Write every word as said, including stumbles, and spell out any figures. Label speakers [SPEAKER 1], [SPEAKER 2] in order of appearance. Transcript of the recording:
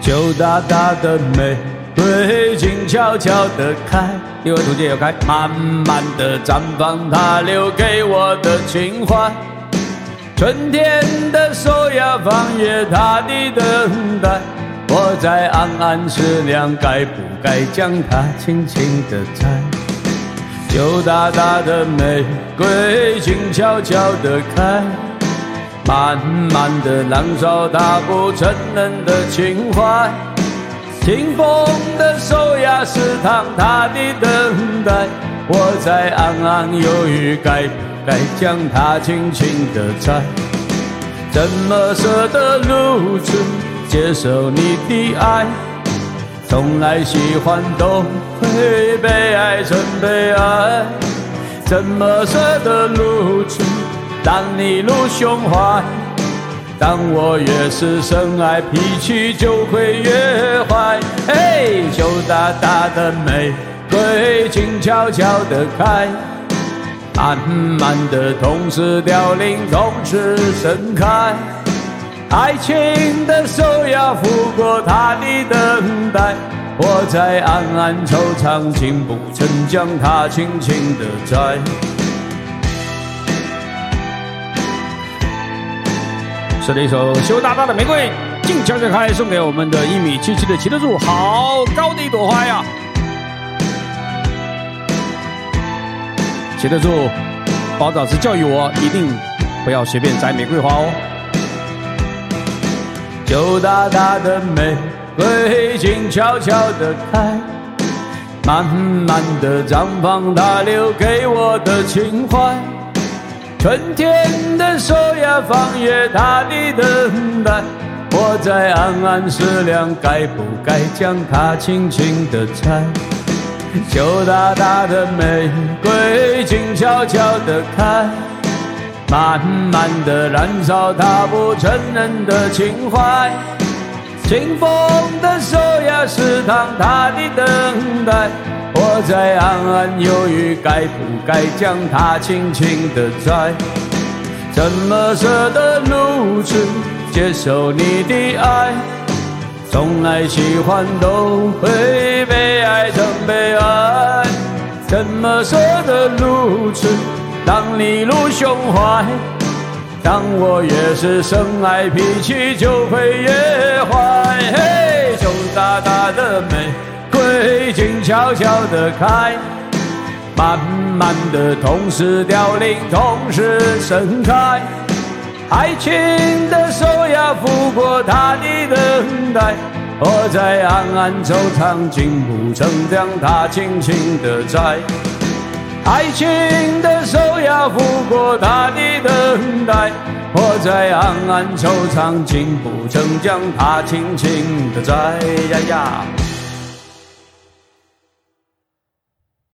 [SPEAKER 1] 羞答答的玫瑰静悄悄地开，另外图界有开，慢慢地绽放它留给我的情怀。春天的手呀，放夜它的等待，我在暗暗思量，该不该将它轻轻地摘。羞答答的玫瑰静悄悄地开，慢慢地燃烧它不承认的情怀。清风的手呀，试探它的等待，我在暗暗犹豫，该不该将它轻轻地摘。怎么舍得如此接受你的爱，从来喜欢都会被爱成悲哀。怎么舍得如此让你入胸怀，当我越是深爱，脾气就会越坏。嘿，羞答答的玫瑰静悄悄地开，慢慢的同时凋零，同时盛开。爱情的手要拂过它的等待，我在暗暗惆怅，竟不曾将它轻轻地摘。是的一首羞答答的玫瑰静悄悄开，送给我们的一米七七的骑得住，好高的一朵花呀！骑得住，包导师教育我，一定不要随便摘玫瑰花哦。羞答答的玫瑰静悄悄地开，慢慢地绽放它留给我的情怀。春天的手呀，放夜它的等待，我在暗暗思量，该不该将它轻轻地摘。羞答答的玫瑰静悄悄地开，慢慢地燃烧它不承认的情怀。清风的手呀，试探它的等待，我在暗暗犹豫，该不该将它轻轻地摘。怎么舍得如此接受你的爱，从来喜欢都会被爱成悲哀。怎么舍得如此让你入胸怀，当我越是深爱，脾气就会越坏。嘿，羞答答的玫瑰静悄悄地开，慢慢的同时凋零，同时盛开。爱情的手呀，拂过它的等待，我在暗暗惆怅，竟不曾将它轻轻地摘。爱情的手呀，拂过它的等待，我在暗暗惆怅，竟不曾将它轻轻地摘呀呀。